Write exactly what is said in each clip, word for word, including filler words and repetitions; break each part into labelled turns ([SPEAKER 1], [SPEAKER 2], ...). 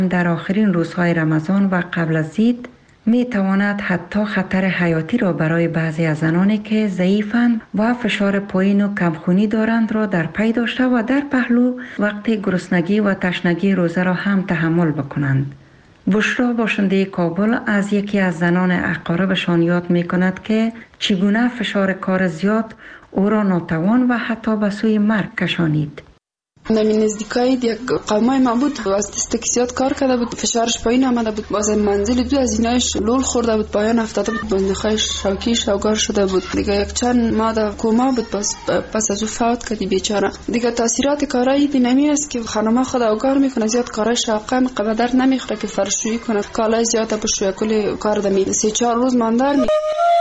[SPEAKER 1] در آخرین روزهای رمضان و قبل از عید می تواند حتی خطر حیاتی را برای بعضی از زنانی که ضعیفند و فشار پایین و کمخونی دارند را در پی داشته و در پهلو وقت گرسنگی و تشنگی روزه را هم تحمل بکنند. بشرا باشنده کابل از یکی از زنان اقاربشان یاد می کند که چگونه فشار کار زیاد او را ناتوان و حتی به سوی مرگ کشانید.
[SPEAKER 2] نمی نزدیکای یک قومای ما بود، از دست زیاد کار کرده بود، فشارش پایین آمده بود، باز منزل دو از اینایش لول خورده بود، پایان افتاده بود، بندخایش شوکی شوگار شده بود، دیگه یک چند ماه در کوما بود، باز پس از او فوت کردی بیچاره. دیگه تاثیرات کارایی دینامی است که خانم خود اوگار میکنه، زیاد کارای شاقه مقدر نمیخوره که فرشویی کنه، کالای زیاد بشویه، کلی کار دمی سه چهار روز ماندار می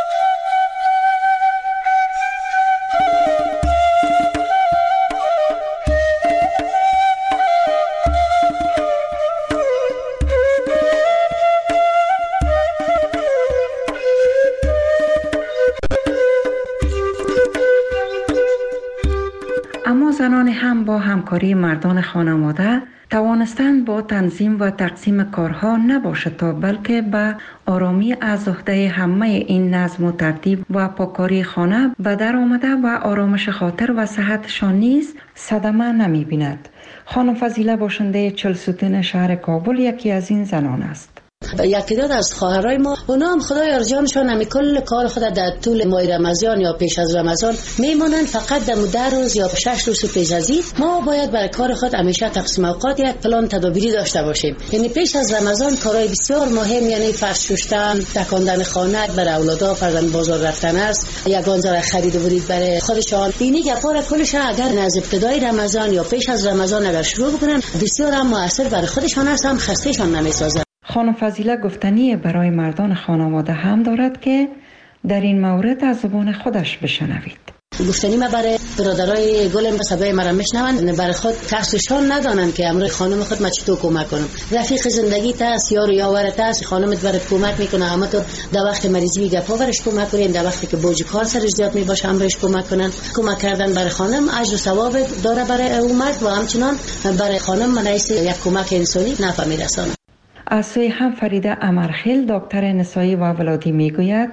[SPEAKER 1] اما زنان هم با همکاری مردان خانواده توانستند با تنظیم و تقسیم کارها نباشد تا بلکه به آرامی از عهده همه این نظم و ترتیب و پاکاری خانه به در آمده و آرامش خاطر و صحتشان نیز صدمه نمی بیند. خانم فضیله باشنده چهل ستون شهر کابل یکی از این زنان است.
[SPEAKER 3] یکی دو از خواهرای ما اونا هم خدای ارجانشان همی کل کار خود در طول ماه رمضان یا پیش از رمضان میمونن، فقط در ده روز یا شش روز پیش از عید ما باید برای کار خود همیشه تقسیم اوقات یک پلان تدابیری داشته باشیم. یعنی پیش از رمضان کارهای بسیار مهم، یعنی فرش شستن، تکاندن خانه برای اولادا، فرزند بازار رفتن است، یگان ذره خرید و ورید برای خودشان، اینی گپار کلش اگر از ابتدای رمضان یا پیش از رمضان اگر شروع بکنن بسیار هم موثر برای خودشان است، هم خستهشان نمیسازه.
[SPEAKER 1] خانم فضیله گفتنی برای مردان خانواده هم دارد که در این مورد از زبان خودش بشنوید.
[SPEAKER 3] گفتنی ما برای برادرای گلم صدای مرا میشنون، برای خود کسشان ندانن که امروز خانم خود ما چطور کمک کنم. رفیق زندگی تاست، یار یاورت است، خانمت برات کمک میکنه، اما تو در وقت مریضی گپا برش کمک کنین، در وقتی که بوج کار سرش زیاد میباشه امرش کمک کنن. کمک کردن برای خانم اجر و ثواب داره برای او مرد و همچنان برای خانم منیس یک کمک انسانی نفع میرسونه.
[SPEAKER 1] از سوی هم فریده امرخیل دکتر نسایی و ولادی میگوید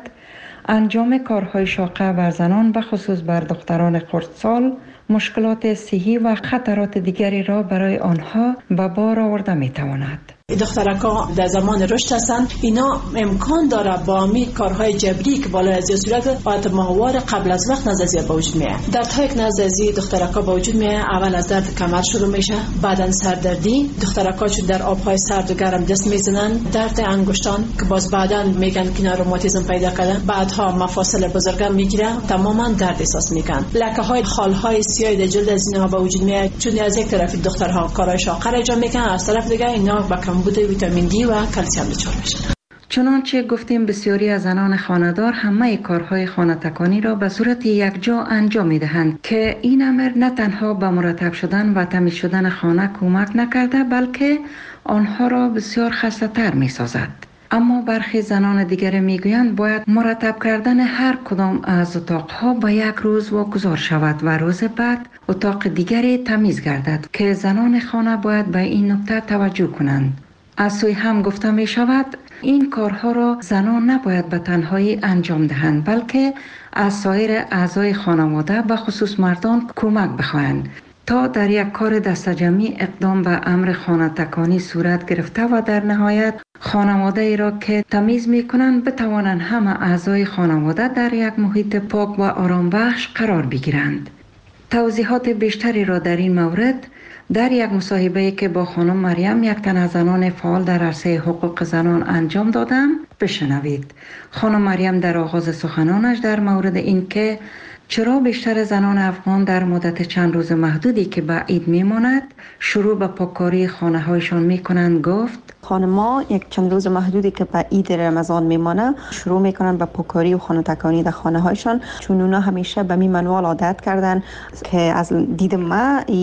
[SPEAKER 1] انجام کارهای شاقه بر زنان به خصوص بر دختران خردسال مشکلات صحی و خطرات دیگری را برای آنها به بار آورده میتواند.
[SPEAKER 4] دخترکا در زمان رشد هستند، اینا امکان داره با می کارهای جبری که بالای از صورت باید ماهوار قبل از وقت نزدیک به وجود میاد. در تایک نزدیک دخترکا به وجود میاد، اول از درد کمر شروع میشه، بعدن سردردی، دخترکا چون در آبهای سرد و گرم دست میزنن، درد انگشتان که باز بعدن میگن که روماتیسم پیدا کرده، بعدها مفاصل بزرگم میگیره، تماما درد احساس میکنن. لکه های خالهای سیاه در جلد از اینها به وجود میاد، چون از یک طرف دخترها کارهای شاقه را انجام میکنن، از طرف دیگه اینا با کمبود ویتامین دی و کلسیم دچار میشن.
[SPEAKER 1] چنانچه گفتیم بسیاری از زنان خانه‌دار همه کارهای خانه تکانی را به صورت یکجا انجام میدهند که این امر نه تنها به مرتب شدن و تمیز شدن خانه کمک نکرده بلکه آنها را بسیار خسته‌تر میسازد. اما برخی زنان دیگر میگویند باید مرتب کردن هر کدام از اتاقها به یک روز واگذار شود و روز بعد اتاق دیگری تمیز گردد که زنان خانه باید به این نکته توجه کنند. از سوی هم گفته می شود این کارها را زنان نباید به تنهایی انجام دهند بلکه از سایر اعضای خانواده و خصوص مردان کمک بخواهند تا در یک کار دستجمعی اقدام به امر خانه تکانی صورت گرفته و در نهایت خانواده ای را که تمیز می کنند بتوانند همه اعضای خانواده در یک محیط پاک و آرام بخش قرار بگیرند. توضیحات بیشتری را در این مورد در یک مصاحبه‌ای که با خانم مریم یک تن از زنان فعال در عرصه حقوق زنان انجام دادم بشنوید. خانم مریم در آغاز سخنانش در مورد این که چرا بیشتر زنان افغان در مدت چند روز محدودی که به عید میماند شروع به پاککاری خانه هایشان میکنند گفت
[SPEAKER 5] خانم‌ها یک چند روز محدودی که به عید رمضان میمانه شروع میکنن به پاککاری و خانه تکانی در خانه هایشان، چون اونا همیشه به می منوال عادت کردن که از دید ما این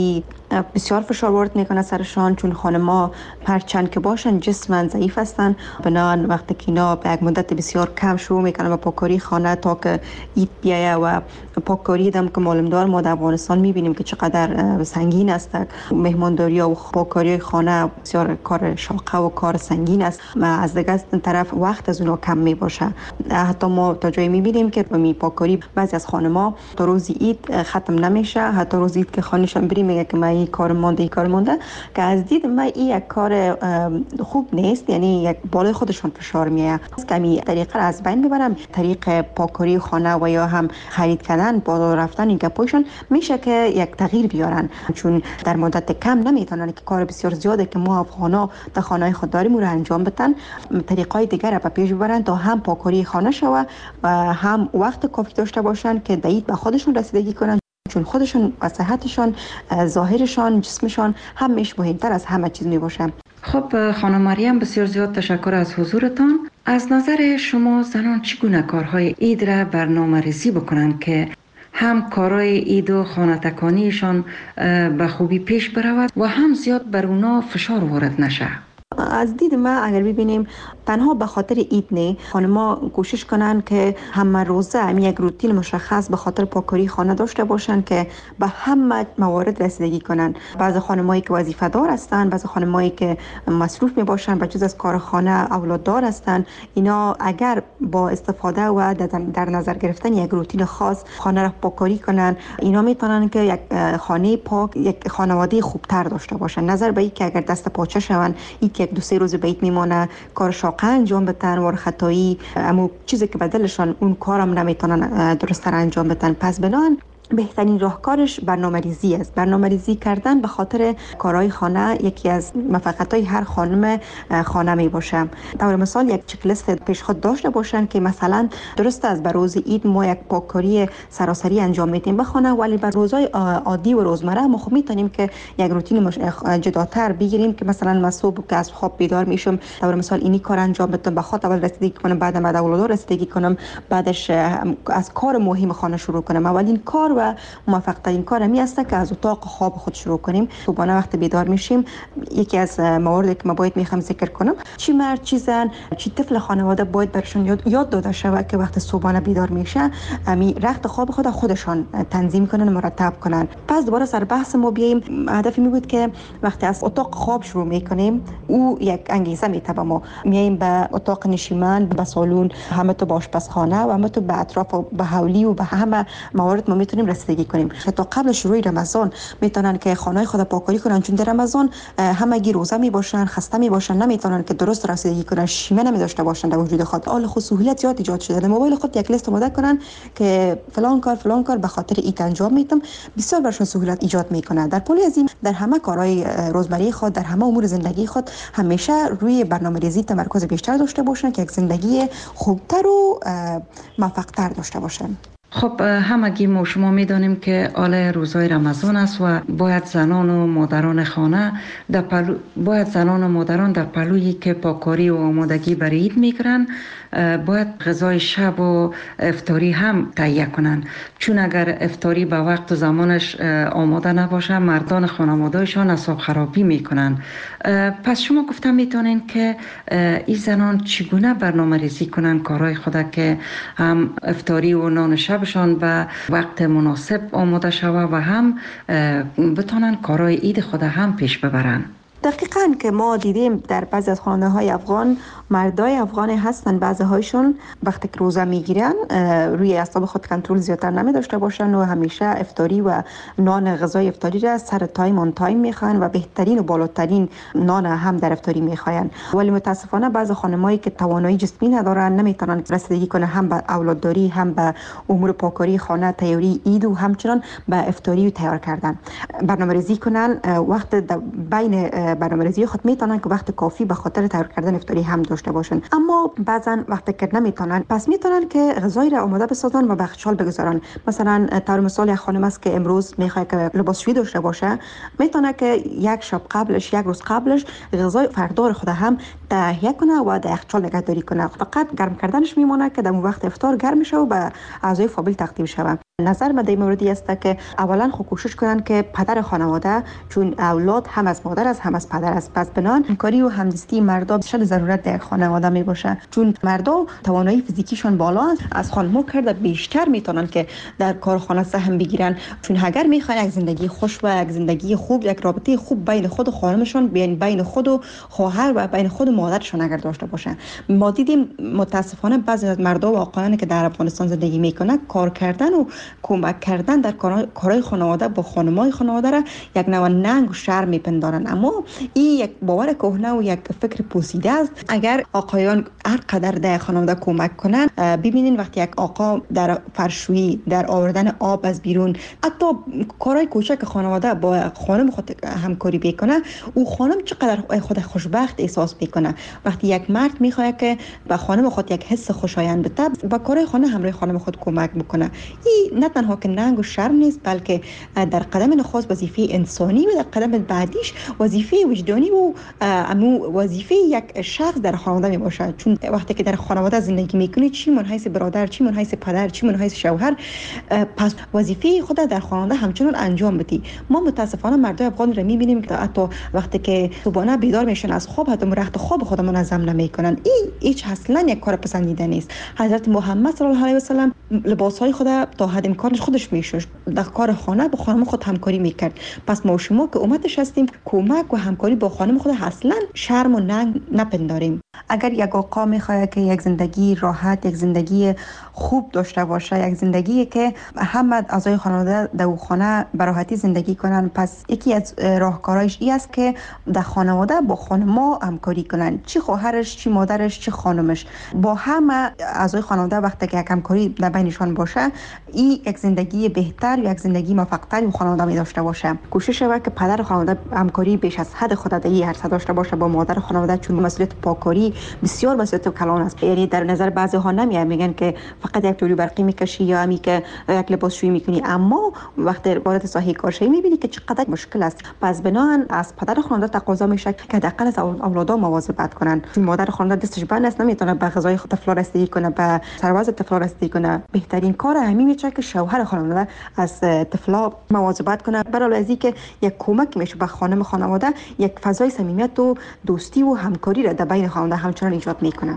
[SPEAKER 5] بسیار فشار وارد میکنه سرشان، چون خانم‌ها هرچند که باشن جسماً ضعیف هستن، بنابراین وقتی که اینا به یک مدت بسیار کم شروع میکنن با پاککاری خانه تا که عید بیایه و پاککاری دم که معلومدار ما در افغانستان میبینیم که چقدر سنگین است. مهمانداری و پاککاری خانه بسیار کار شاقه و کار سنگین است و از دیگه طرف وقت از اونها کم میباشه. حتی ما تا جایی میبینیم که می پاککاری بعضی از خانم‌ها تا روز عید ختم نمیشه، حتی روز عید که خانه‌شان بریم میگه که من این کار مونده این کار مونده، که از دید من این یک کار خوب نیست، یعنی یک بالای خودشان فشار میاد. که می طریقه از بین ببرم، طریق پاککاری خانه و یا هم خرید کردن بازار رفتن این گپایشان میشه که یک تغییر بیارن، چون در مدت کم نمیتونن که کار بسیار زیاده که ما افغانا در خانه خود داریم رو انجام بدن، طریقای دیگر را به پیش ببرن تا هم پاککاری خانه شوه و هم وقت کافی داشته باشن که دید به خودشون رسیدگی کنن، چون خودشون و صحتشان، ظاهرشان، جسمشان همیشه مهمتر از همه چیز می باشه.
[SPEAKER 1] خب خانم مریم، بسیار زیاد تشکر از حضورتان. از نظر شما زنان چگونه کارهای عید را برنامه‌ریزی بکنند که هم کارهای عید و خانه تکانیشان به خوبی پیش برود و هم زیاد بر اونا فشار وارد نشه؟
[SPEAKER 5] از دید ما اگر ببینیم تنها به خاطر عید نه، خانم‌ها کوشش کنن که همه روزه هم یک روتین مشخص به خاطر پاککاری خانه داشته باشن که به همه موارد رسیدگی کنن. بعضی خانمایی که وظیفه دار هستن، بعضی خانمایی که مصروف می باشن به جز از کار خانه اولاد دار هستن، اینا اگر با استفاده و در نظر گرفتن یک روتین خاص خانه را پاککاری کنن، اینا میتونن که یک خانه پاک، یک خانواده خوبتر داشته باشن. نظر به اینکه اگر دست پاچه شون، یک دو سه روز بیت میمونه، کار شاقه انجام بدن و خطایی، اما چیزی که بدلشان اون کارم نمیتونن درست انجام بدن. پس بنان بهترین راهکارش برنامه‌ریزی است. برنامه‌ریزی کردن به خاطر کارهای خانه یکی از موفقیت‌های هر خانم خانه می باشه. طور مثال یک چک لیست پیش خود داشته باشن که مثلا درست است بر روز عید ما یک پاککاری سراسری انجام میدیم به خانه، ولی بر روزهای عادی و روزمره ما خب میتونیم که یک روتین جداتر بگیریم که مثلا من صبح که از خواب بیدار میشم طور مثال اینی کار انجام بدم، به خاطر اول رسیدگی کنم، بعد بعد اولاد رسیدگی کنم، بعدش از کار مهم خانه شروع کنم. اولین کار و موفق ترین کار می است که از اتاق خواب خود شروع کنیم. صبحانه وقت بیدار میشیم، یکی از مواردی که ما باید میخوام ذکر کنم، چی مرد چی زن چی طفل خانواده باید برشون یاد, یاد داده شود که وقت صبحانه بیدار میشه امی رخت خواب خود خودشان تنظیم کنن، مرتب کنن. پس دوباره سر بحث ما بیایم، هدفی می بود که وقتی از اتاق خواب شروع میکنیم او یک انگیزه میتبه ما میایم به اتاق نشیمن، به سالن، همه تو به آشپزخانه و همه تو به اطراف و به حولی و به همه موارد ما میتونیم رسیدگی کنیم. حتی قبل شروع رمضان میتونن که خانه خود پاککاری کنن، چون در رمضان همگی روزه می باشن، خسته می باشن، نمیتونن که درست رسیدگی کنن، شیمه نمی داشته باشن در وجود خود. حال خود سهولت زیاد ایجاد شده، در موبایل خود یک لیست آماده کنن که فلان کار فلان کار به خاطر عید انجام میدم، بسیار برشون سهولت ایجاد میکنه. در پلی از این در همه کارهای روزمره خود، در همه امور زندگی خود همیشه روی برنامه‌ریزی تمرکز بیشتر داشته باشن که یک زندگی خوبتر و موفق‌تر داشته باشن.
[SPEAKER 1] خب همگی ما شما میدانیم که آل روزهای رمضان است و باید زنان و مادران خانه در پلو باید زنان و مادران در پلویی که پاککاری و آمادگی برای عید میکنن باید غذای شب و افطاری هم تهیه کنن، چون اگر افطاری به وقت و زمانش آماده نباشه مردان خانواده‌شان اعصاب خرابی میکنن. پس شما گفتم میتونین که این زنان چگونه برنامه ریزی کنن کارهای خود که هم افطاری و نان شبشان به وقت مناسب آماده شوه و هم بتونن کارهای عید خود هم پیش ببرن.
[SPEAKER 5] دقیقاً که ما دیدیم در بعضی از خانه های افغان مردای افغانی هستن، بعضی هایشون وقتی که روزه میگیرن روی اعصاب خود کنترل زیادتر نمی داشته باشن و همیشه افطاری و نان غذای افطاری را سر تایم آن تایم میخوان و بهترین و بالاترین نان هم در افطاری میخوان. ولی متاسفانه بعضی خانمایی که توانایی جسمی ندارن نمیتونن رسیدگی کنه هم به اولادداری، هم به امور پاککاری خانه، تیاری عید و همچنان به افطاری تیار کردن. برنامه‌ریزی کنن وقت بین برنامه‌ریزی خود میتونن که وقت کافی به خاطر تیار کردن افطاری هم داشته باشن، اما بعضا وقتی که نمیتونن پس میتونن که غذای را آماده بسازن و به یخچال بگذارن. مثلا طور مثال یک خانم است که امروز میخواد که لباسشویی داشته باشه، میتونه که یک شب قبلش، یک روز قبلش غذای فردار خود هم تهیه کنه و در یخچال نگهداری کنه. فقط گرم کردنش میمونه که در وقت افطار گرم شه و به اعضای فامیل تقدیم شه. نظر من در موردی است که اولا خود کوشش کنن که پدر خانواده، چون اولاد هم از مادر است هم از پدر است، پس بنان همکاری و همدستی مردا شد ضرورت در خانواده می باشه، چون مردا توانایی فیزیکیشون بالا است، از خانم‌ها کرده بیشتر میتونن که در کارخانه سهم بگیرن، چون اگر میخوان یک زندگی خوش و یک زندگی خوب، یک رابطه خوب بین خود و خانمشون، بین بین خود و خواهر و بین خود و مادرشون اگر داشته باشن. ما دیدیم متاسفانه بعضی از مردا و آقایانی که در افغانستان زندگی میکنن کار کردن و کمک کردن در کارهای خانواده با خانمای خانواده را یک نوع ننگ و شرم میپندارن، اما این یک باور کهنه و یک فکر پوسیده است. اگر آقایان هر قدر در خانواده کمک کنن، ببینین وقتی یک آقا در فرشویی، در آوردن آب از بیرون، حتی کارهای کوچک خانواده با خانم خود همکاری بکنه، او خانم چقدر خود خوشبخت احساس میکنه. وقتی یک مرد میخواد که به خانم خود یک حس خوشایند بده، با کارهای خانه همراه خانم خود کمک بکنه، این نه تنها که ننگ و شرم نیست، بلکه در قدم نخست وظیفه انسانی و در قدم بعدیش وظیفه وجدانی و امو وظیفه یک شخص در خانواده می باشه. چون وقتی که در خانواده زندگی میکنی، چی من حیث برادر، چی من حیث پدر، چی من حیث شوهر، پس وظیفه خود در خانواده همچنان انجام بدی. ما متاسفانه مردای افغان را میبینیم که حتی وقتی که صبحانه بیدار میشن از خواب، حتی رخت خواب خود منظم نمیکنن. این هیچ اصلا یک کار پسندیده نیست. حضرت محمد صلی الله علیه و سلم لباسهای خود تا حد امکانش خودش میشوش، در کار خانه با خانم خود همکاری میکرد. پس ما شما که امتش هستیم، کمک و همکاری با خانم خود اصلا شرم و ننگ نپنداریم. اگر یک آقا میخواد که یک زندگی راحت، یک زندگی خوب داشته باشه، یک زندگی که همه اعضای خانواده در خانه به راحتی زندگی کنن، پس یکی از راهکارهایش این است که در خانواده با خانم‌ها همکاری کنن، چی خواهرش، چی مادرش، چی خانمش، با همه اعضای خانواده وقتی که یک همکاری در بینشان باشه، این یک زندگی بهتر، یک زندگی موفق‌تر و خانواده می داشته باشه. کوشش شود که پدر خانواده همکاری بیش از حد خود در این عرصه داشته باشه با مادر خانواده، چون مسئولیت پاکاری بسیار مسئولیت کلان است. یعنی در نظر بعضی ها نمیاد، میگن که فقط یک جوری برقی میکشی یا همی که یک لباسشویی میکنی، اما وقتی وارد ساحه کارشویی میبینی که چقدر مشکل است. پس بنابراین از پدر خانواده تقاضا میشه که حداقل از اولادها مواظبت کنن، چون مادر خانواده دستش بند است، نمیتونه به غذای طفل رسیدگی کنه، به سرباز طفل رسیدگی کنه. بهترین کار همین میشه که شوهر خانواده از طفلا مواظبت کنه، برای از اینکه یک کمک میشه به خانم خانواده، یک فضای صمیمیت و دوستی و همکاری را در بین خانواده همچنان ایجاد میکنه.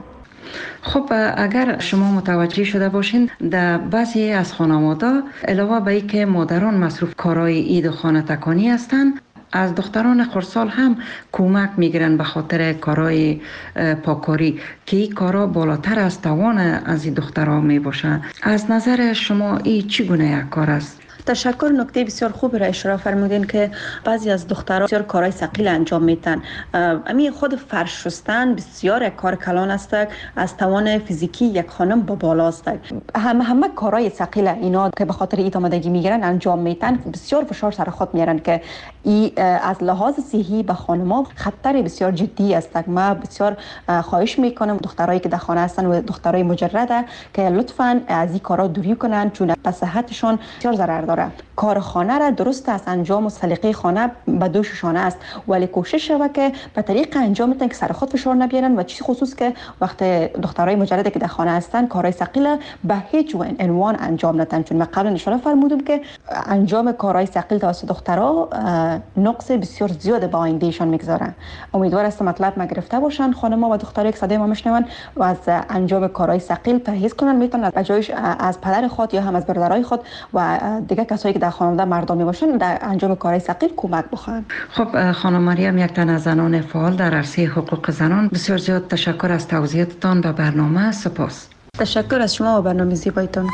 [SPEAKER 1] خب اگر شما متوجه شده باشین، در بعضی از خانواده علاوه بر اینکه مادران مصروف کارهای عید و خانه تکانی هستند، از دختران خردسال هم کمک میگیرن به خاطر کارهای پاکاری که این کارا بالاتر از توان از این دخترها می باشه. از نظر شما این چگونه یک کار است؟
[SPEAKER 5] تشکر. نکته بسیار خوب را اشاره فرمودین که بعضی از دخترها بسیار کارهای ثقیل انجام میدن. امی خود فرش شستن بسیار یک کار کلان است، از توان فیزیکی یک خانم با بالا است. همه همه کارهای ثقیل اینا که به خاطر ایت آمدگی میگیرن انجام میدن، بسیار فشار سر خود میارن که ای از لحاظ صحی به خانم‌ها خطر بسیار جدی است. ما بسیار خواهش میکنم دخترایی که در خانه هستن و دخترای مجرده که لطفاً از این کارا دوری کنن، چون به صحتشون بسیار ضرر داره. کار خانه را درست است انجام و سلیقه خانه به دوششانه است، ولی کوشش شود که به طریق انجام بدن که سر خود فشار نبیارن، و چیز خصوص که وقت دخترای مجرده که در خانه هستن کارهای ثقیل به هیچ عنوان انجام ندن، چون من قبلا اشاره فرمودم که انجام کارهای ثقیل توسط دخترها نقص بسیار زیاد به آیندهشان میگذارن. امیدوار هستم مطلب ما گرفته باشن خانم‌ها و دخترایی که صدای ما میشنون و از انجام کارهای ثقیل پرهیز کنن، میتونن از جایش از پدر خود یا هم از برادرای خود و دیگه کسایی که در خانواده مردمی باشن در انجام کارهای ثقیل کمک بخواهند.
[SPEAKER 1] خب خانم مریم، یک تن از زنان فعال در عرصه حقوق زنان، بسیار زیاد تشکر از توضیحاتتان به برنامه. سپاس.
[SPEAKER 5] تشکر از شما و برنامه زیبایتان.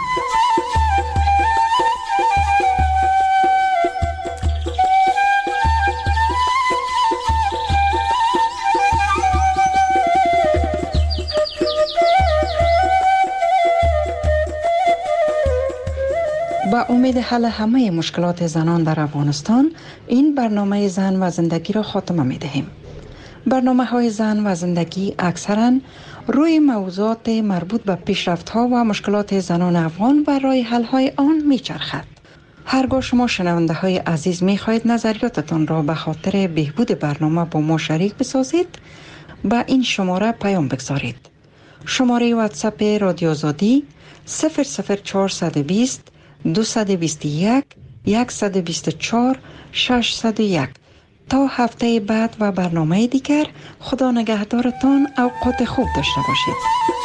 [SPEAKER 1] با امید حل همه مشکلات زنان در افغانستان، این برنامه زن و زندگی را خاتمه می دهیم. برنامه های زن و زندگی اکثرا روی موضوعات مربوط به پیشرفت ها و مشکلات زنان افغان و راه حل های آن می چرخد. هرگاه شما شنونده های عزیز می خواهید نظریاتتان را به خاطر بهبود برنامه با ما شریک بسازید، با این شماره پیام بگذارید. شماره واتساپ رادیو آزادی صفر صفر چهارصد و بیست دویست و بیست و یک صد و بیست و چهار ششصد و یک. تا هفته بعد و برنامه دیگر، خدا نگهدارتان، اوقات خوب داشته باشید.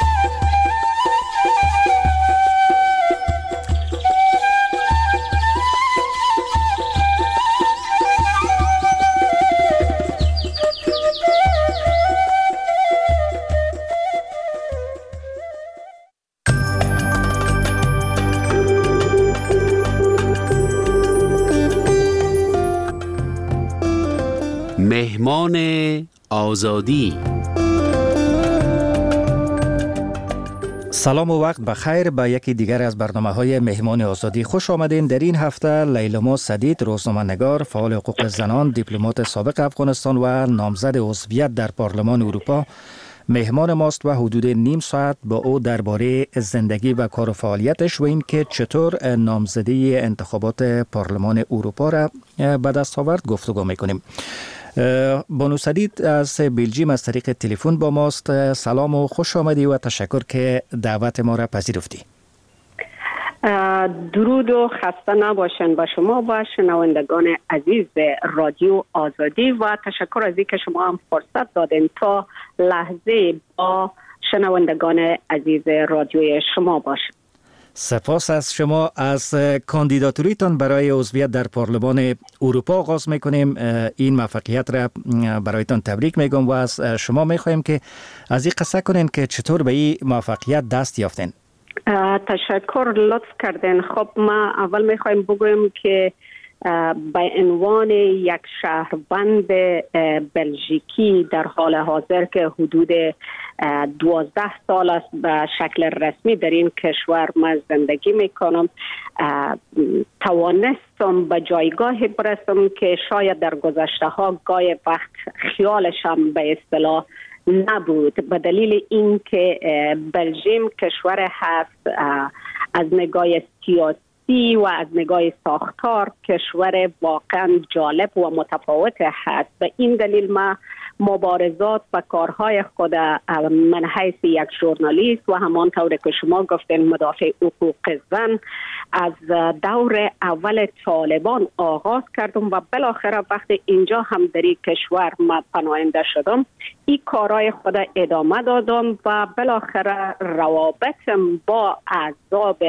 [SPEAKER 6] مهمان آزادی.
[SPEAKER 7] سلام و وقت بخیر به یکی دیگر از برنامه‌های مهمان آزادی. خوش آمدین. در این هفته لیلما سدید، روزنامه‌نگار، فعال حقوق زنان، دیپلمات سابق افغانستان و نامزد عضویت در پارلمان اروپا مهمان ماست و حدود نیم ساعت با او درباره زندگی و کار و فعالیتش و این که چطور نامزدی انتخابات پارلمان اروپا را به دست آورد گفتگو می‌کنیم. بانو سدید از بلژیم از طریق تلفن با ماست. سلام و خوش آمدی و تشکر که دعوت ما را پذیرفتی.
[SPEAKER 8] درود و خسته نباشن با شما و شنوندگان عزیز رادیو آزادی و تشکر از اینکه شما هم فرصت دادین تا لحظه با شنوندگان عزیز رادیوی شما باشم.
[SPEAKER 7] سپاس از شما. از کاندیداتوریتان برای عضویت در پارلمان اروپا آغاز میکنیم. این موفقیت را برایتان تبریک میگم و از شما میخوایم که از این قصه کنین که چطور به این موفقیت دست یافتین.
[SPEAKER 8] تشکر، لطف کردین. خب ما اول میخوایم بگویم که به عنوان یک شهروند بلژیکی در حال حاضر که حدود دوازده سال است به شکل رسمی در این کشور ما زندگی میکنم، توانستم به جایگاهی برسم که شاید در گذشته ها گاهی وقت خیالشم به اصطلاح نبود، به دلیل اینکه بلژیم کشور هست از نگاه سیاسی و از نگاه ساختار کشور واقعا جالب و متفاوت هست. به این دلیل ما مبارزات و کارهای خود من حیث یک ژورنالیست و همانطور که شما گفتین مدافع حقوق زن از دور اول طالبان آغاز کردم و بالاخره وقتی اینجا هم در این کشور ما پناهنده شدم این کارهای خود ادامه دادم و بالاخره روابطم با احزاب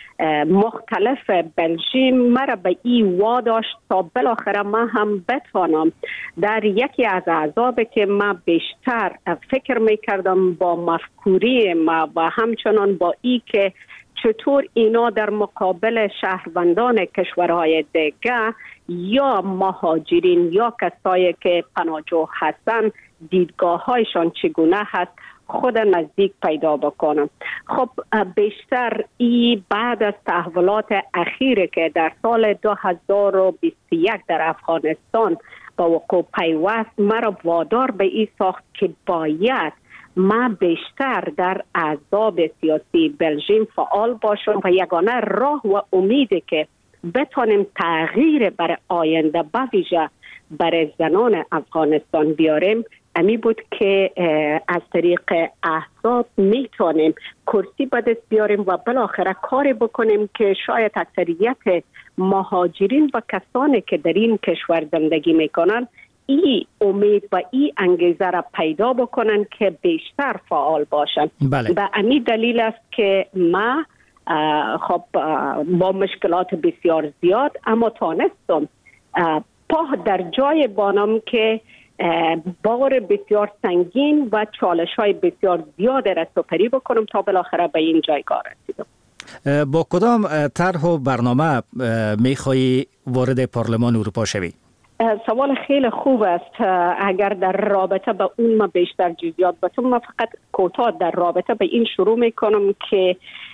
[SPEAKER 8] مختلف بلژیم مرا به این واداشت تا بالاخره ما هم بتوانم در یکی از احزاب که ما بیشتر فکر میکردم با مفکوری ما و همچنان با ای که چطور اینا در مقابل شهروندان کشورهای دیگه یا مهاجرین یا کسایی که پناهجو هستن دیدگاه هایشان چگونه هست خود نزدیک پیدا بکنم. خب بیشتر ای بعد از تحولات اخیره که در سال دو هزار و بیست و یک در افغانستان با وقوع پیوست مرا وادار به این ساخت که باید ما بیشتر در احزاب سیاسی بلژیم فعال باشم و یگانه راه و امیده که بتونیم تغییر برای آینده به ویژه برای زنان افغانستان بیاریم امی بود که از طریق احزاب میتونیم کرسی به دست بیاریم و بالاخره کاری بکنیم که شاید اکثریت مهاجرین و کسانی که در این کشور زندگی میکنن ای امید و ای انگیزه را پیدا بکنن که بیشتر فعال باشن.
[SPEAKER 7] بله.
[SPEAKER 8] به امی دلیل است که ما خب با مشکلات بسیار زیاد اما تانستم پا در جای بانم که بار بسیار سنگین و چالش های بسیار زیاد را سپری بکنم تا بالاخره به این جایگاه رسیدم.
[SPEAKER 7] با کدام طرح و برنامه میخوایی وارد پارلمان اروپا شوی؟
[SPEAKER 8] سوال خیلی خوب است. اگر در رابطه به اون ما بیشتر جزئیات بتونم، من فقط کوتاه در رابطه به این شروع میکنم که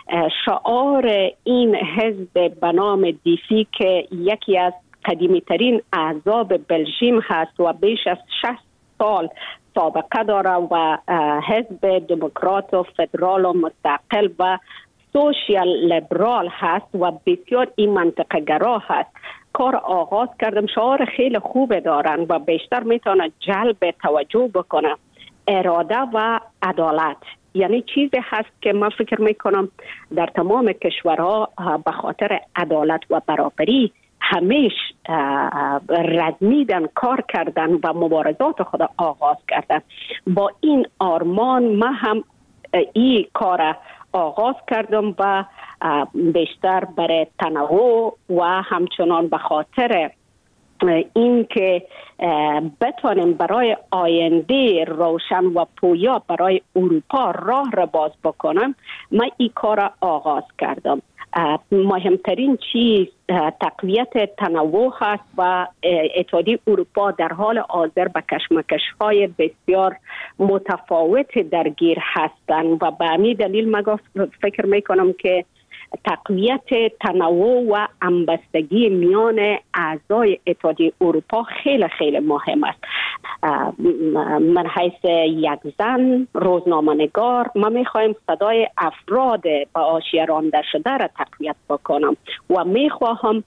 [SPEAKER 8] شعار این حزب به نام دیفی که یکی از قدیمی ترین احزاب بلژیم هست و بیش از شصت سال سابقه داره و حزب دموکرات و فدرال و مستقل و سوشیال لیبرال هست و بسیار این منطقه گرا هست. کار آغاز کردم، شعار خیلی خوب دارن و بیشتر میتونه جلب توجه بکنه. اراده و عدالت، یعنی چیزی هست که من فکر میکنم در تمام کشورها به خاطر عدالت و برابری همیش رزمیدن، کار کردن و مبارزات خود آغاز کردن. با این آرمان من هم این کار آغاز کردم و بیشتر برای تنوع و همچنان به خاطر این که بتوانیم برای آینده روشن و پویا برای اروپا راه را باز بکنم، من این کار آغاز کردم. مهمترین چیز تقویت تنوع هست و اتحادیه اروپا در حال حاضر به کشمکش‌های بسیار متفاوت درگیر هستند و به همین دلیل من فکر میکنم که تقویت تنوع و همبستگی میان اعضای اتحادیه اروپا خیلی خیلی مهم است. من حیث یک زن روزنامه‌نگار من میخوایم صدای افراد با حاشیه رانده شده را تقویت بکنم و میخواهم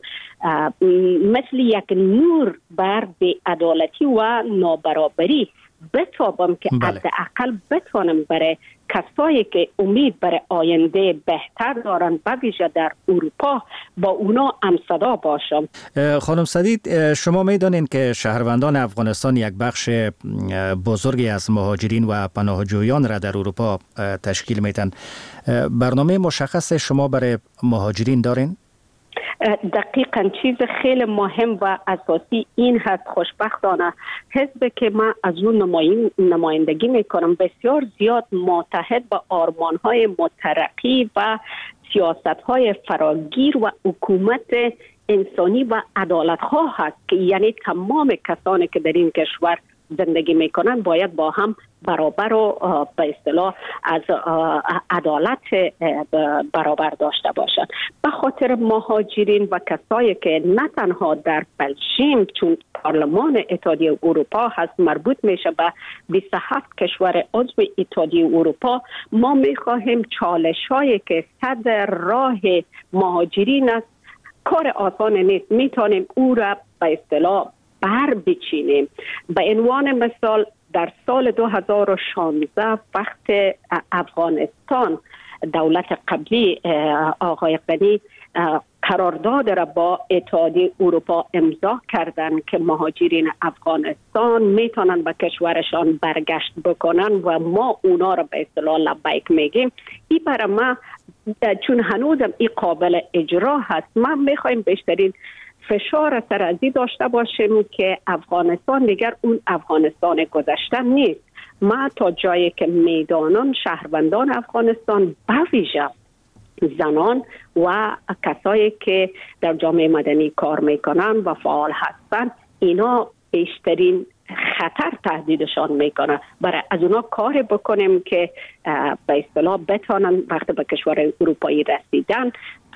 [SPEAKER 8] مثل یک نور بر بی‌عدالتی و نابرابری بتابم که حداقل بتوانم برای کسایی که امید برای آینده بهتر دارن به ویژه در اروپا با اونا همصدا باشم.
[SPEAKER 7] خانم سدید، شما میدانید که شهروندان افغانستان یک بخش بزرگی از مهاجرین و پناهجویان را در اروپا تشکیل میدن. برنامه مشخص شما برای مهاجرین دارین؟
[SPEAKER 8] دقیقاً چیز خیلی مهم و اساسی این هست. خوشبختانه حزب که من از اون نمایندگی میکنم بسیار زیاد متحد با آرمان‌های مترقی و سیاست‌های فراگیر و حکومت انسانی و عدالت‌خواه هست که یعنی تمام کسانی که در این کشور زندگی میکنن باید با هم برابر و به اصطلاح از عدالت برابر داشته باشند. به خاطر مهاجرین و کسایی که نه تنها در بلژیم چون پارلمان اتحادیه اروپا هست مربوط میشه به بیست و هفت کشور عضو اتحادیه اروپا، ما میخواهیم چالش‌هایی که صدر راه مهاجرین است کار آسان نیست، میتونیم او را به اصطلاح بر بچینیم. به عنوان مثال در سال دو هزار و شانزده وقت افغانستان دولت قبلی آقای غنی قرارداد را با اتحادیه اروپا امضا کردند که مهاجرین افغانستان میتونن به کشورشان برگشت بکنن و ما اونا را به اصطلاح لبیک میگیم. این برای ما چون هنوزم این قابل اجرا هست، ما میخوایم بیشترین فشار سرازی داشته باشیم که افغانستان دیگر اون افغانستان گذشته نیست. ما تا جایی که میدانم شهروندان افغانستان به ویژه زنان و کسایی که در جامعه مدنی کار میکنن و فعال هستن اینا بیشترین خطر تهدیدشان میکنه. برای از اونا کار بکنیم که به اصطلاح بتونن وقتی به کشور اروپایی رسیدن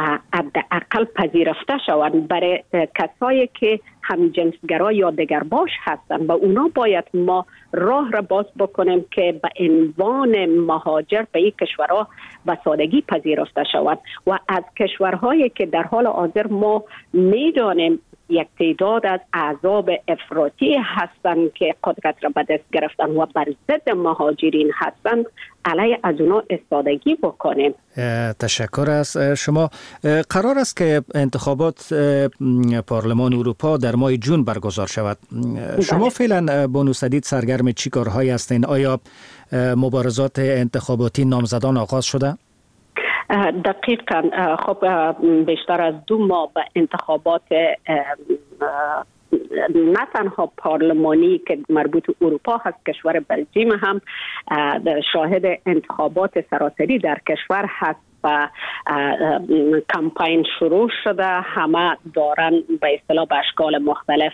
[SPEAKER 8] حداقل پذیرفته شوند. برای کسایی که همجنسگرا یا دگرباش هستن و اونا باید ما راه را باز بکنیم که به عنوان مهاجر به این کشورها به سادگی پذیرفته شوند. و از کشورهایی که در حال حاضر ما میدانیم یک تعداد از احزاب افراطی هستند که قدرت را به دست گرفتن و بر ضد مهاجرین هستند، علیه از اونا استادگی بکنیم.
[SPEAKER 7] تشکر از شما. قرار است که انتخابات پارلمان اروپا در ماه جون برگزار شود. شما فعلا بانو سدید سرگرم چی کارهایی هستین؟ آیا مبارزات انتخاباتی نامزدان آغاز شده؟
[SPEAKER 8] دقیقاً. خب بیشتر از دو ماه به انتخابات نه تنها پارلمانی که مربوط اروپا هست، کشور بلژیم هم شاهد انتخابات سراسری در کشور هست و کمپین شروع شده. همه دارن به اصطلاح به اشکال مختلف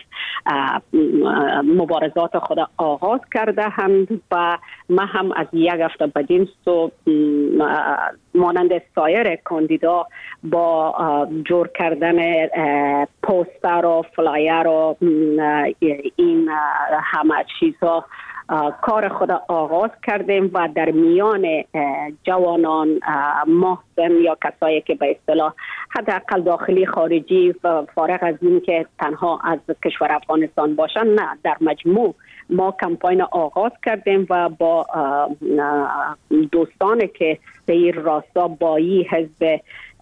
[SPEAKER 8] مبارزات خود آغاز کرده هم و ما هم از یک هفته بدین سو مانند سایر کاندیدا با جور کردن پوستر و فلایر و این همه چیزها کار خود آغاز کردیم و در میان جوانان محسن یا کسایی که به اصطلاح حداقل داخلی خارجی و فارغ از این که تنها از کشور افغانستان باشن، نه، در مجموع ما کمپاین آغاز کردیم و با دوستانی که به این راستا بایی حزب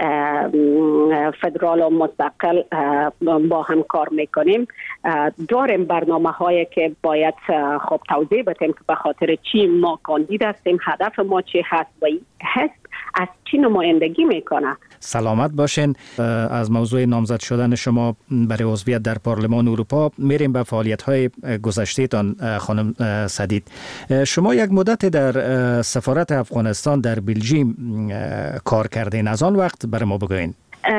[SPEAKER 8] فدرال و مستقل با هم کار میکنیم. داریم برنامه هایی که باید خب توضیح بدیم که به خاطر چی ما کاندید هستیم، هدف ما چی هست و حزب از چی نمایندگی میکنه.
[SPEAKER 7] سلامت باشین. از موضوع نامزد شدن شما برای عضویت در پارلمان اروپا میریم به فعالیت‌های گذشته تان. خانم سدید، شما یک مدت در سفارت افغانستان در بلژیم کار کردین، از آن وقت برای ما بگوین.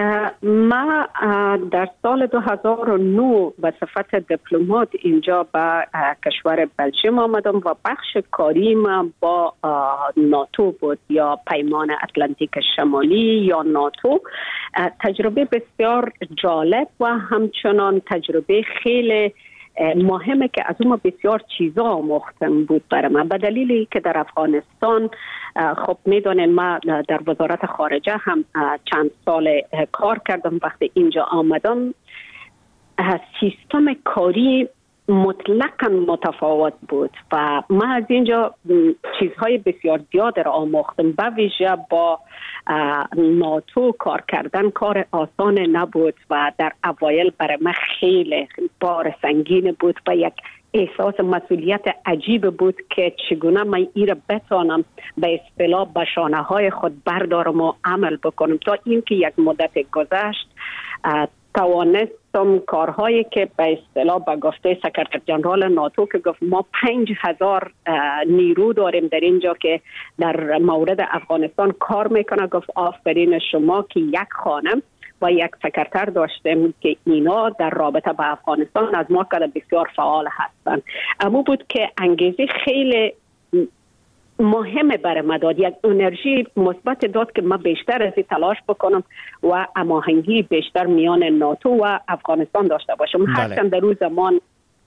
[SPEAKER 8] ما در سال دو هزار و نه به صفت دیپلمات اینجا به کشور بلژیم آمدم و بخش کاری ما با ناتو بود، یا پیمان اتلانتیک شمالی یا ناتو. تجربه بسیار جالب و همچنان تجربه خیلی مهمه که از اون بسیار چیزا آموختم بود برای من، به دلیلی که در افغانستان خب میدونین ما در وزارت خارجه هم چند سال کار کردم. وقتی اینجا آمدم سیستم کاری مطلقاً متفاوت بود و من از اینجا چیزهای بسیار زیاد را آموختم. به ویژه با ناتو کار کردن کار آسان نبود و در اوایل برای من خیلی بار سنگین بود و یک احساس مسئولیت عجیب بود که چگونه من این را بتانم به اصطلاح به شانه های خود بردارم و عمل بکنم. تا اینکه یک مدت گذشت توانستم کارهایی که به اصطلاح به گفته سکرتر جنرال ناتو که گفت ما پنج هزار نیرو داریم در اینجا که در مورد افغانستان کار میکنه، گفت آفرین شما که یک خانم و یک سکرتر داشتیم که اینا در رابطه با افغانستان از ما که بسیار فعال هستند. اما بود که انگیزه خیلی مهمه برای من داد، یک انرژی مثبت داد که من بیشتر از تلاش بکنم و هماهنگی بیشتر میان ناتو و افغانستان داشته باشم. هرچند در روز زمان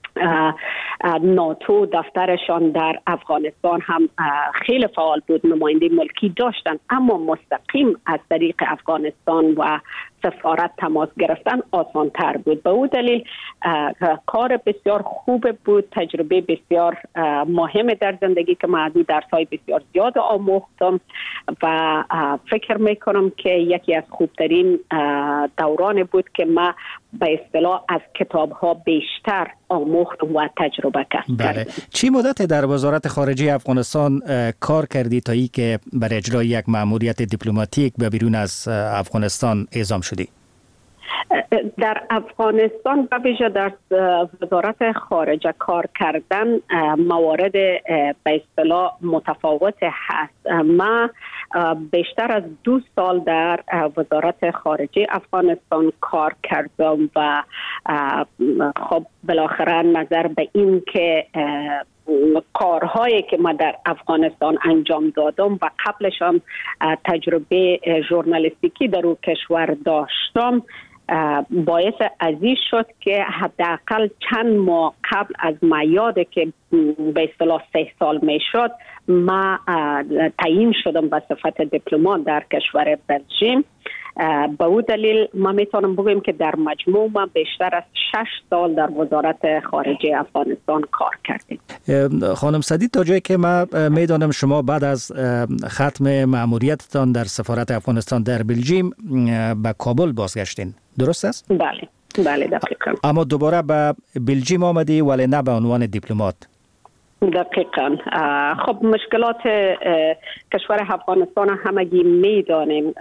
[SPEAKER 8] ناتو دفترشان در افغانستان هم خیلی فعال بود، نماینده ملکی داشتن، اما مستقیم از طریق افغانستان و سفارت تماس گرفتن آسان تر بود. به او دلیل کار بسیار خوب بود، تجربه بسیار مهم در زندگی که من درس‌های بسیار زیاد آموختم و فکر میکنم که یکی از خوبترین دوران بود که من به اصطلاح از کتاب‌ها بیشتر آموختم و تجربه کردم.
[SPEAKER 7] بله. چی مدت در وزارت خارجه افغانستان کار کردی تا ای که برای اجرای یک مأموریت دیپلماتیک به بیرون از افغانستان اعزام شدی؟
[SPEAKER 8] در افغانستان و ویژه در وزارت خارجه کار کردن موارد به اصطلاح متفاوت هست. ما بیشتر از دو سال در وزارت خارجه افغانستان کار کردم و خب بالاخره نظر به این که کارهایی که ما در افغانستان انجام دادم و قبلش هم تجربه ژورنالیستیکی در اون کشور داشتم باعث عزیز شد که حداقل چند ماه قبل از میاد که به اصطلاح سه سال می شد ما تعیین شدم به صفت دیپلمات در کشور بلژیم. به او دلیل ما میتونم بگویم که در مجموع ما بیشتر از شش سال در وزارت خارجه افغانستان کار کردیم.
[SPEAKER 7] خانم سدید، تا جایی که ما میدانم شما بعد از ختم مأموریتتان در سفارت افغانستان در بلژیم به کابل بازگشتین، درست است؟
[SPEAKER 8] بله بله دقیقاً.
[SPEAKER 7] اما دوباره به بلژیم آمدی ولی نه به عنوان دیپلمات.
[SPEAKER 8] دقیقاً. خب مشکلات کشور افغانستان همگی میدانیم.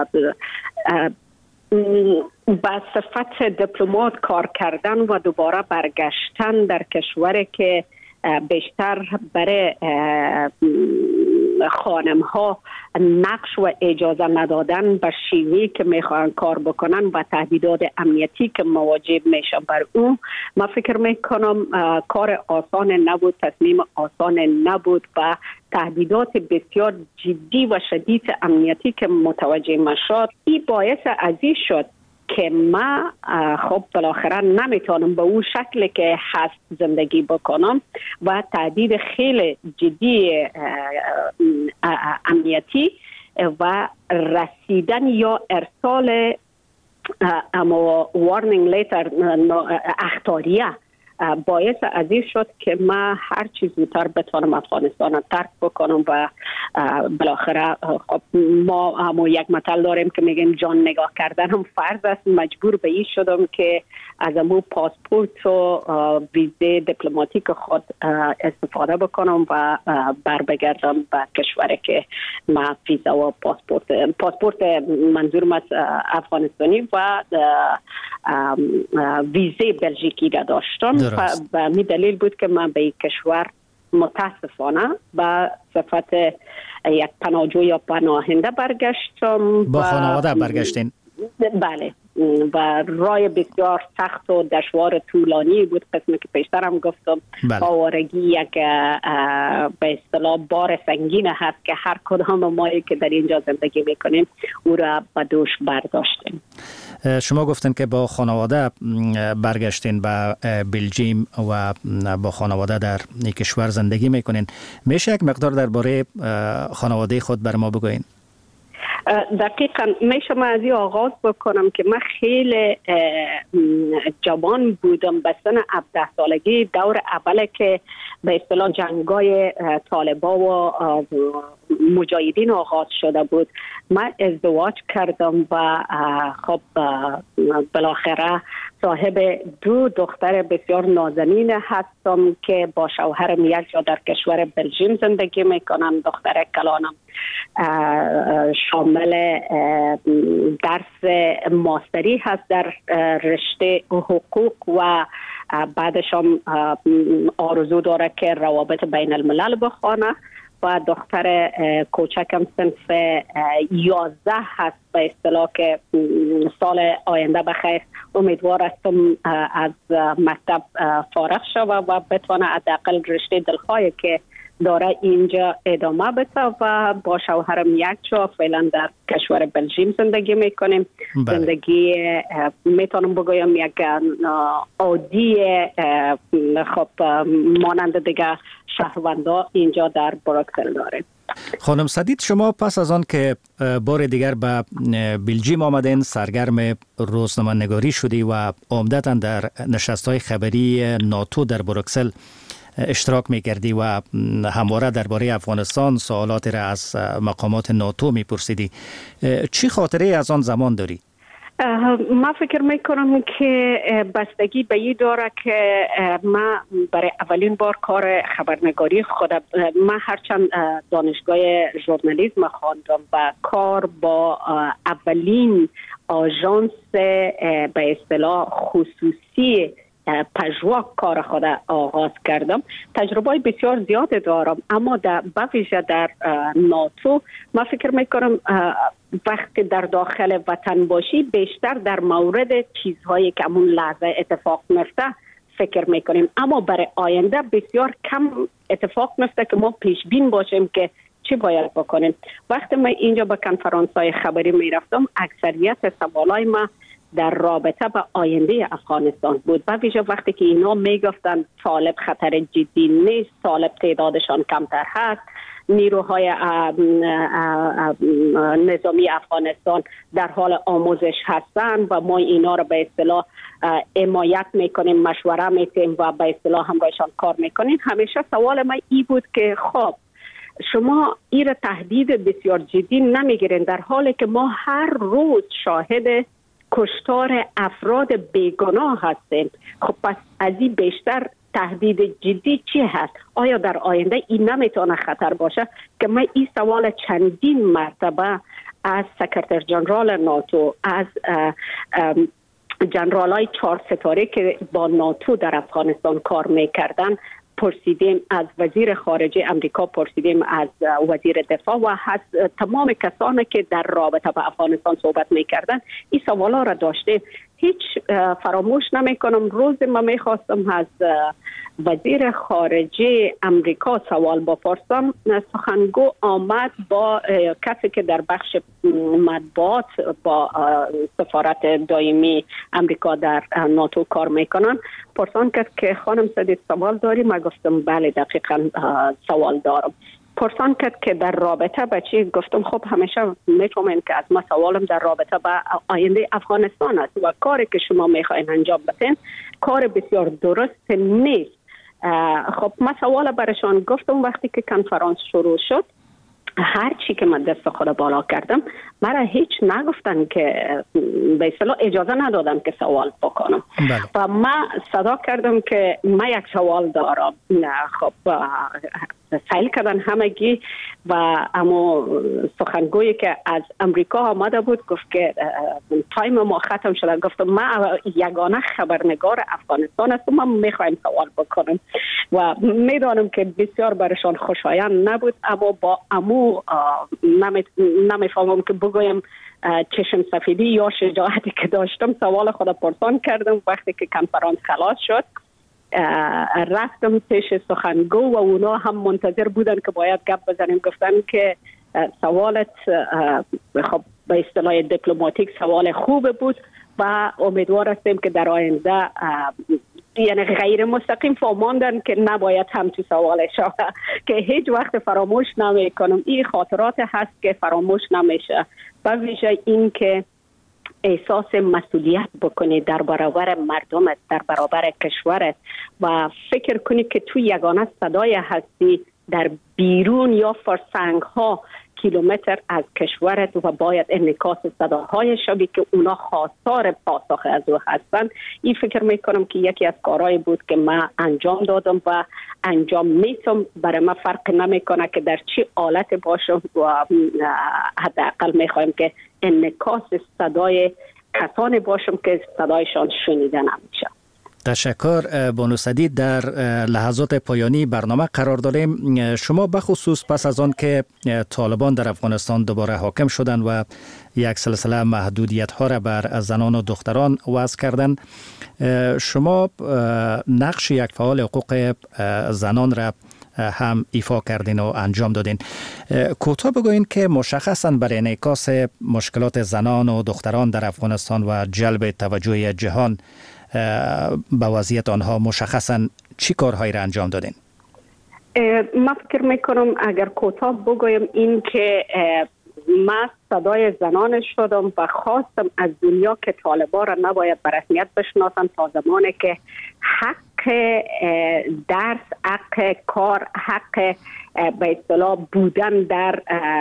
[SPEAKER 8] با صفت دیپلمات کار کردن و دوباره برگشتن در کشوری که بیشتر برای خانم ها نقش و اجازه ندادن به شیوهی که میخوان کار بکنن و تهدیدات امنیتی که مواجه میشن بر اون، من فکر میکنم کار آسان نبود، تصمیم آسان نبود و تهدیدات بسیار جدی و شدید امنیتی که متوجه میشد. این باعث عزیز شد که ما خب بالاخره نمیتونم به اون شکل که هست زندگی بکنم و تهدید خیلی جدی امنیتی و رسیدن یا ارسال اما وارنینگ لیتر اخطاریه باعث عزیز شد که ما هر چیز زودتر بتوانم افغانستان را ترک بکنم و بالاخره خب ما هم یک مثل داریم که میگیم جان نگاه کردن هم فرض است. مجبور به این شدم که از امو پاسپورت و ویزه دیپلماتیک خود استفاده بکنم و بر بگردم به کشوری که ما ویزا و پاسپورت پاسپورت منظورم از افغانستانی و ویزه بلژیکی را داشتم. و می دلیل بود که من به این کشور متاسفانه به صفت یک پناهجو یا پناهنده برگشتم.
[SPEAKER 7] با خانواده برگشتین؟
[SPEAKER 8] بله، و رای بسیار سخت و دشوار طولانی بود. قسمی که پیشترم گفتم آوارگی یک به اصطلاح بار سنگین هست که هر کدام مایی که در اینجا زندگی میکنیم او را به دوش برداشتیم.
[SPEAKER 7] شما گفتن که با خانواده برگشتین به بلژیم و با خانواده در این کشور زندگی میکنین. میشه یک مقدار درباره خانواده خود بر ما بگوین؟
[SPEAKER 8] دقیقا میشه من از این آغاز بکنم که من خیلی جوان بودم، به سن هفده سالگی، دور اوله که به اصطلاح جنگای طالبا و مجاهدین آغاز شده بود. من ازدواج کردم و خب بالاخره صاحب دو دختر بسیار نازنین هستم که با شوهرم یک جا در کشور بلژیم زندگی میکنم. دختر کلانم شامل درس ماستری هست در رشته حقوق و بعدش هم آرزو داره که روابط بین الملل بخوانه و دختر کوچکم صنف یازده هست به اصطلاح که سال آینده بخیر امیدوار هستم از مکتب فارغ شود و بتونه حداقل رشته دلخواهی که داره اینجا ادامه بده و با شوهرم یک جا فعلا در کشور بلژیم زندگی میکنیم. بله. زندگی میتونم بگویم یک عادی خب مانند دیگه شهروندا اینجا در بروکسل داریم.
[SPEAKER 7] خانم سدید، شما پس از آن که بار دیگر به بلژیم آمدین سرگرم روزنامه‌نگاری شدی و عمدتاً در نشست‌های خبری ناتو در بروکسل اشتراک می‌کردی و همواره درباره افغانستان سوالاتی را از مقامات ناتو می‌پرسیدی. چی خاطره از آن زمان داری؟
[SPEAKER 8] من فکر میکنم که بستگی به این داره که من برای اولین بار کار خبرنگاری خودم، من هرچند دانشگاه ژورنالیسم خواندم و کار با اولین آژانس به اصطلاح خصوصی پژوا کار خود آغاز کردم. تجربه بسیار زیاد دارم، اما در بویژه در ناتو من فکر میکنم وقتی در داخل وطن باشی بیشتر در مورد چیزهایی که همون لحظه اتفاق میفته فکر میکنیم، اما برای آینده بسیار کم اتفاق میفته که ما پیش بین باشیم که چی باید بکنیم. وقتی من اینجا به کنفرانس‌های خبری میرفتم اکثریت سوالای ما در رابطه با آینده افغانستان بود، با ویژه وقتی که اینا میگفتن طالب خطر جدی نیست، طالب تعدادشان کمتر هست، نیروهای نظامی افغانستان در حال آموزش هستند و ما اینا رو به اصطلاح حمایت میکنیم، مشوره میدیم و به اصطلاح همراهشان کار میکنیم. همیشه سوال من ای بود که خب شما این را تهدید بسیار جدی نمیگیرین در حالی که ما هر روز شاهد کشتار افراد بیگناه هستیم. خب پس از این بیشتر تهدید جدی چی هست؟ آیا در آینده این نمیتونه خطر باشه؟ که من این سوال چندین مرتبه از سکرتر جنرال ناتو، از جنرالای چهار ستاره که با ناتو در افغانستان کار میکردن پرسیدیم، از وزیر خارجه امریکا پرسیدیم، از وزیر دفاع و از تمام کسانی که در رابطه با افغانستان صحبت میکردن این سوالا را داشتیم. هیچ فراموش نمیکنم روز ما میخواستم از وزیر خارجه امریکا سوال بپرسم، سخنگو آمد با کسی که در بخش مطبوعات با سفارت دائمی امریکا در ناتو کار میکنن، پرسان کرد که خانم سدید سوال داری؟ من گفتم بله دقیقا سوال دارم. پرسان کرد که در رابطه با چی. گفتم خب همیشه میتونم که از ما سوالم در رابطه با آینده افغانستان است و کاری که شما میخواین انجام بدین کار بسیار درست نیست. خب ما سوال برشان گفتم وقتی که کنفرانس شروع شد هر چی که من دست خود بالا کردم مرا هیچ نگفتن که به اصطلاح اجازه ندادن که سوال بکنم. بله. و من صدا کردم که من یک سوال دارم. خب سایل کردن همگی و اما سخنگویی که از امریکا آمده بود گفت که تایم ما ختم شده. گفتم من یگانه خبرنگار افغانستان هستم، من میخوایم سوال بکنم و میدانم که بسیار برشان خوشایند نبود، اما با امو نمیفهمم که بگویم چشم سفیدی یا شجاعتی که داشتم سوال خود پرسان کردم. وقتی که کنفرانس خلاص شد رفتم پیش سخنگو و اونا هم منتظر بودن که باید گپ بزنیم. گفتن که سوالت خب به اصطلاح دیپلماتیک سوال خوب بود و امیدوار هستیم که در آینده یعنی غیر مستقیم فهماندن که نباید هم تو سوال شود که هیچ وقت فراموش نمی کنم. این خاطرات هست که فراموش نمیشه. با ویژه این که احساس مسئولیت بکنی در برابر مردمت، در برابر کشورت و فکر کنی که تو یگانه صدای هستی در بیرون یا فرسنگ ها کیلومتر از کشورت و باید انعکاس صداهای شبی که اونا خواستار پاسخ از او هستند. این فکر میکنم که یکی از کارهایی بود که من انجام دادم و انجام میتم. برای من فرق نمیکنه که در چی حالت باشم و حداقل میخوایم که انعکاس صدای کسانی باشم که صدایشان شنیده نمیشه.
[SPEAKER 7] تشکر بانو سدید. در لحظات پایانی برنامه قرار داریم. شما بخصوص پس از آن که طالبان در افغانستان دوباره حاکم شدند و یک سلسله محدودیت ها را بر زنان و دختران وضع کردند، شما نقش یک فعال حقوق زنان را هم ایفا کردین و انجام دادین. کوتاه بگوین که مشخصاً برای انعکاس مشکلات زنان و دختران در افغانستان و جلب توجه جهان به وضعیت آنها مشخصاً چی کارهایی را انجام دادین؟
[SPEAKER 8] من فکر میکنم اگر کوتاه بگویم این که من صدای زنان شدم و خواستم از دنیا که طالبان را نباید به رسمیت بشناسن تا زمانی که حق درس، حق کار، حق به اصطلاح بودن در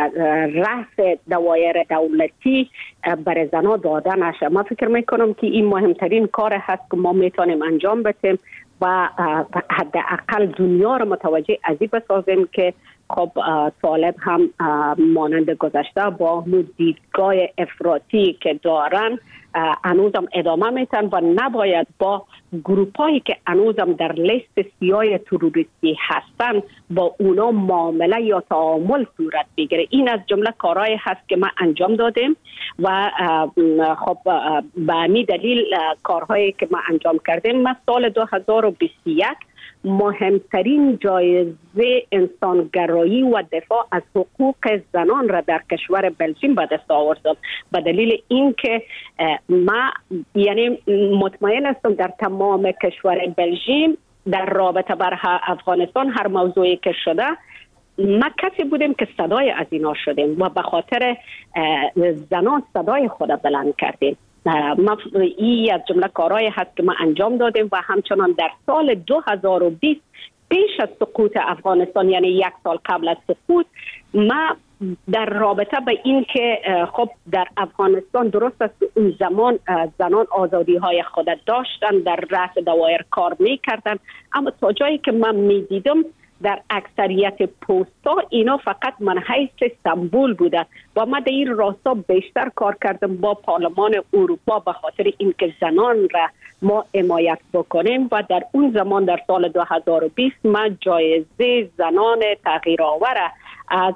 [SPEAKER 8] رأس دوایر دولتی برای زنان داده نشه. من فکر میکنم که این مهمترین کار هست که ما میتونیم انجام بدیم و حداقل دنیا را متوجه از این بسازیم که خب طالب هم مانند گذشته با دیدگاه افراطی که دارن هنوزم ادامه میتن و نباید با گروپایی که هنوزم در لیست سیاه تروریستی هستن با اونا معامله یا تعامل صورت بگیره. این از جمله کارهایی هست که ما انجام دادیم و خب به همین دلیل کارهایی که ما انجام کردیم. ما سال دو هزار و بیست و یک مهمترین جایزه انسانگرایی و دفاع از حقوق زنان را در کشور بلژیم به دست آوردم به دلیل اینکه ما یعنی مطمئن هستم در تمام کشور بلژیم در رابطه بر افغانستان هر موضوعی که شده ما کسی بودیم که صدای از اینا شدیم و به خاطر زنان صدای خود بلند کردیم. ما این از جمله کارهایی هست که ما انجام دادیم و همچنان در سال دو هزار و بیست پیش از سقوط افغانستان یعنی یک سال قبل از سقوط ما در رابطه به این که خب در افغانستان درست است اون زمان زنان آزادی های خود داشتن در رأس دوایر کار میکردن، اما تا جایی که من میدیدم در اکثریت پوستا اینا فقط منحیث سمبول بوده و ما در این راستا بیشتر کار کردم با پارلمان اروپا به خاطر اینکه زنان را ما حمایت بکنیم و در اون زمان در سال دو هزار و بیست ما جایزه زنان تغییرآور از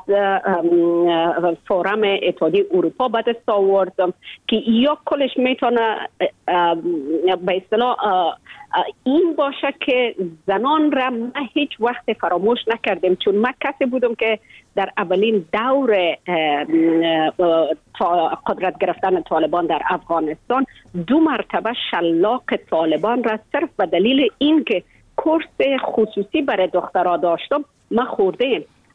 [SPEAKER 8] فورم اتحادیه اروپا به دست آوردم که یا کلش میتونه به اصطلاح این باشه که زنان را ما هیچ وقت فراموش نکردیم، چون من کسی بودم که در اولین دور قدرت گرفتن طالبان در افغانستان دو مرتبه شلاق طالبان را صرف به دلیل اینکه کورس خصوصی برای دخترها داشتم ما خوردیم.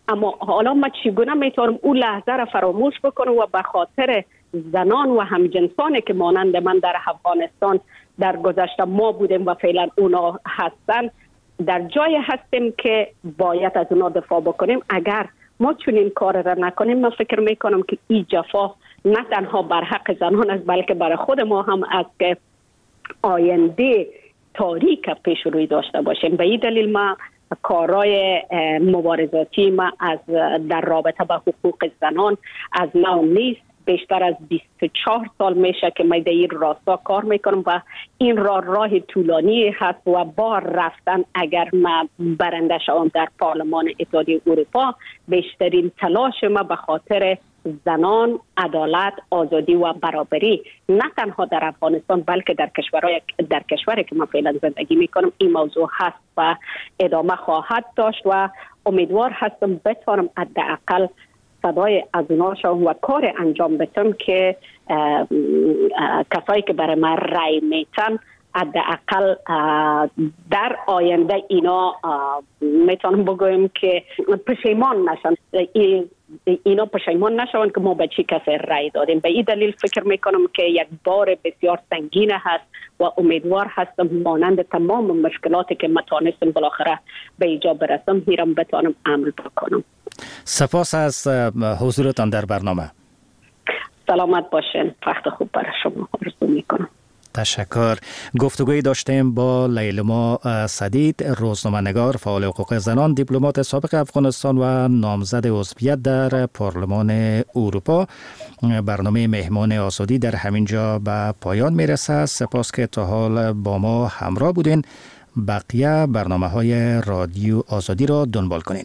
[SPEAKER 8] اما حالا ما چگونه میتونم اون لحظه را فراموش بکنم و به خاطر زنان و همجنسانی که مانند من در افغانستان در گذشته ما بودیم و فعلا اونا هستن، در جای هستیم که باید از اونا دفاع بکنیم. اگر ما چون این کار را نکنیم، من فکر میکنم که این جفا نه تنها بر حق زنان است بلکه برای خود ما هم است که آینده تاریک پیش روی داشته باشیم. به این دلیل ما کارهای مبارزاتی ما از در رابطه با حقوق زنان از نو نیست. بیشتر از بیست و چهار سال میشه که من در این راستا کار میکنم و این راه راه طولانی هست و با رفتن اگر من برنده شوم در پارلمان اتحادیه اروپا، بیشترین تلاش ما به خاطر زنان، عدالت، آزادی و برابری نه تنها در افغانستان بلکه در کشورهای در کشوری که من فعلا زندگی میکنم این موضوع هست و ادامه خواهد داشت و امیدوار هستم بتوانم حداقل صدای از اونا شوم و کار انجام بدم که کسایی که برای من رای میتن حداقل در آینده اینا میتونم بگویم که پشیمان نشن، اینا پشیمان نشون که ما به چی کسی رای دادیم. به این دلیل فکر میکنم که یک بار بسیار سنگین هست و امیدوار هستم مانند تمام مشکلاتی که ما تانستم بالاخره به ایجا برسم هیرم بتانم عمل بکنم.
[SPEAKER 7] سپاس از حضورتان در برنامه.
[SPEAKER 8] سلامت باشین. وقت خوب برای شما آرزو میکنم.
[SPEAKER 7] تشکر. گفتگوی داشتیم با لیلما سدید، روزنامه‌نگار، فعال حقوق زنان، دیپلمات سابق افغانستان و نامزد عضویت در پارلمان اروپا. برنامه مهمان آزادی در همین جا به پایان میرسه. سپاس که تا حال با ما همراه بودین. بقیه برنامه‌های رادیو آزادی را دنبال کنین.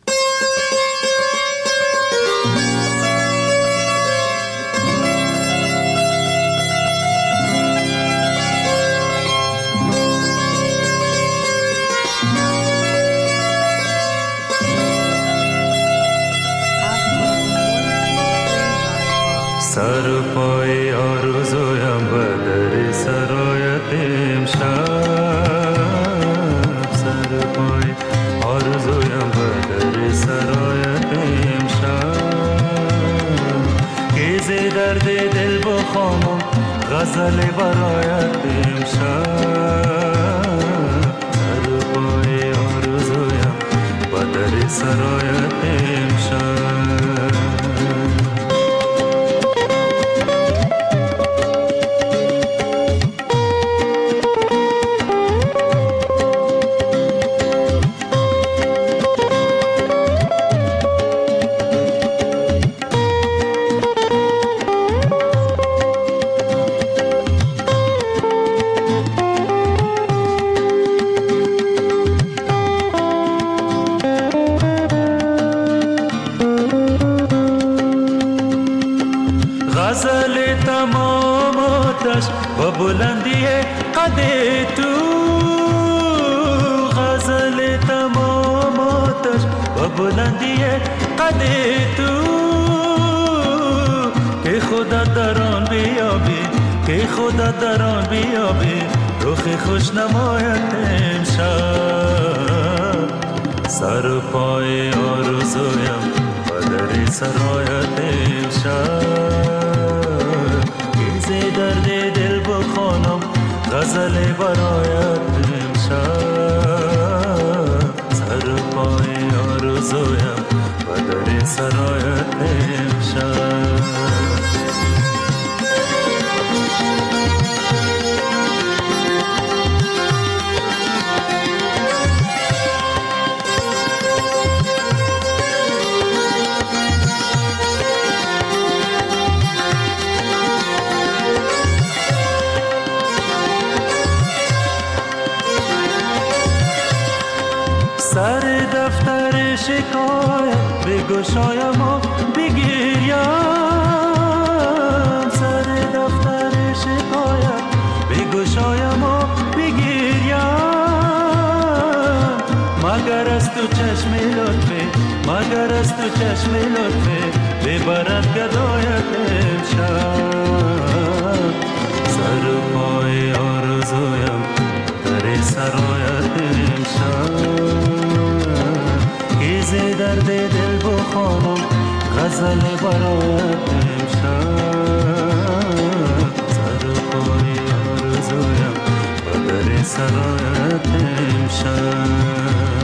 [SPEAKER 9] سر پای آرزویم به در سرایت امشب، سر پای آرزویم به در سرایت امشب، که ز درد دل بخوانم غزل برایت امشب، سر پای آرزویم به در سرایت امشب. بلندی قد تو غزل تمام آتش و بلندی قد تو، که خدا در آن بیابی، که خدا در آن بیابی رخ خوش نمایت امشب، سر پای آرزویم و در سرایت امشب، که ز درد دل بخوانم غزل برایت امشب، سر پای آرزویم و در سرایت امشب. سر دفتر شکایت بگشایم و بگیریم، سر دفتر شکایت بگشایم و بگیریم، مگر از تو چشم لطفه، مگر از تو چشم لطفه ببرد گدایت امشب، سر پای آرزویم در سرایت امشب، که ز درد دل غزل برات امشب سر و پای آرزویم با در سرات امشب